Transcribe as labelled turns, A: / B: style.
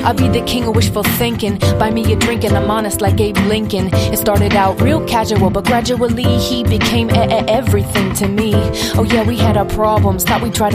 A: I be the king of wishful thinking. Buy me a drink and I'm honest like Abe Lincoln. It started out real casual, but gradually he became everything to me. Oh yeah, we had our problems, thought we'd try to